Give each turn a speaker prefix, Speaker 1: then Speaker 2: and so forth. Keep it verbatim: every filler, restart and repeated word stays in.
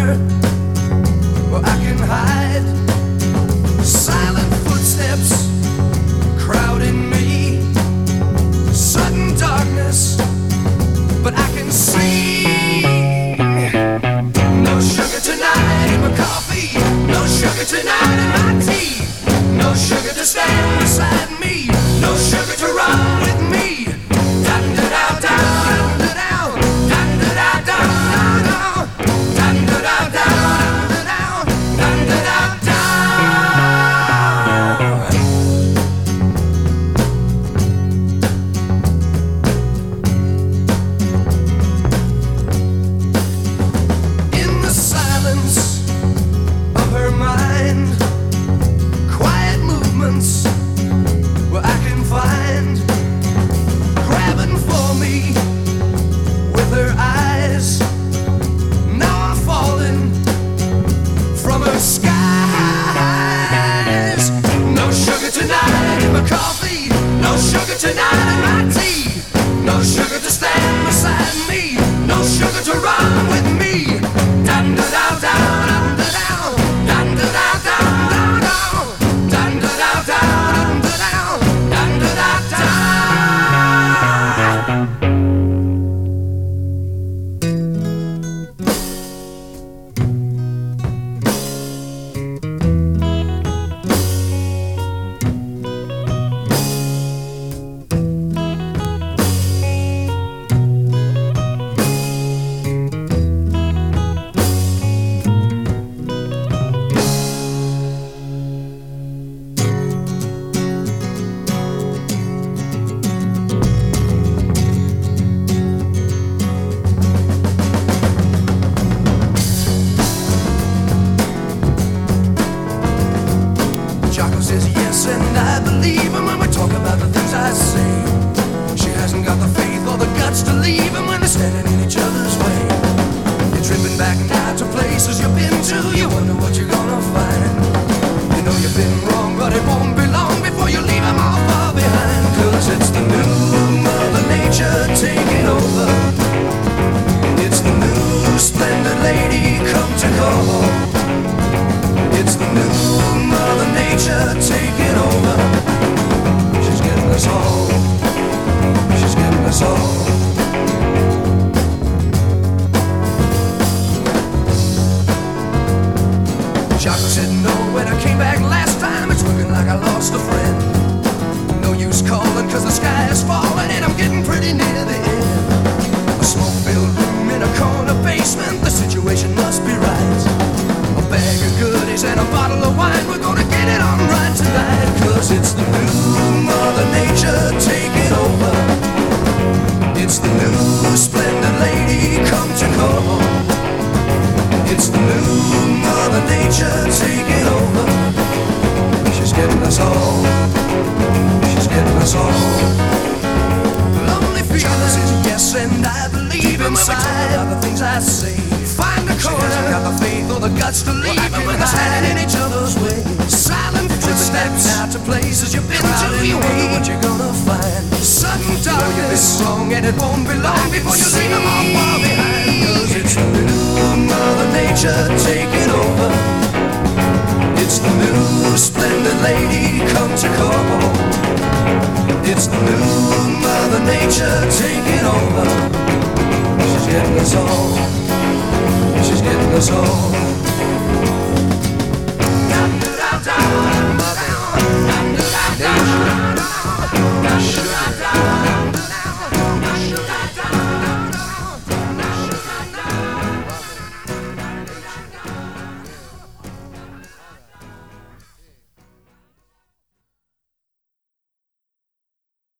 Speaker 1: where I can hide. Silent footsteps crowding me. Sudden darkness, but I can see. No sugar tonight in my coffee. No sugar tonight in my tea. No sugar to stand beside me. No sugar to run with me. Dun da da da da da dun da da da da dun da da da da dun da da da. In the silence of her mind, quiet movements where I can find, grabbing for me with her eyes. Now I'm falling from her skies. No sugar tonight in my coffee. No sugar tonight in my tea. No sugar to stand beside me. No sugar to run with me. Dun da da da dun da da dun da da da da dun da da da dun da da dun da da da. Jocko says yes, and I believe him when we talk about the things I say. She hasn't got the faith or the guts to leave him when they're standing in each other's way. You're tripping back now to places you've been to. You wonder what you're gonna find. You know you've been wrong, but it won't be long before you leave him all far behind. Cause it's the new Mother Nature taking over. It's the new splendid lady come to call. It's the new Mother Nature taking over. She's getting us all. She's getting us all. Jocko said no when I came back last time. It's looking like I lost a friend. No use calling cause the sky is falling and I'm getting pretty near the end. A smoke-filled room in a corner basement. The situation must be right. A bag of goodies and a bottle of wine. We're gonna get it on right tonight. Cause it's the new Mother Nature taking over. It's the new splendid lady come to call. It's the new Mother Nature taking over. She's getting us all. She's getting us all. Lonely feeling says yes, and I believe inside. When we talk about the things I say, find a corner. She hasn't got the faith or the guts to leave him when they're standing in each other's way. Silent footsteps out to places you've been to. You wonder what you're gonna find. Sudden darkness, you've been wrong, and it won't be long before you leave them all far behind. Cause it's the new Mother Nature taking over. It's the new splendid lady come to call. It's the new Mother Nature taking over. She's getting us all. She's getting us all.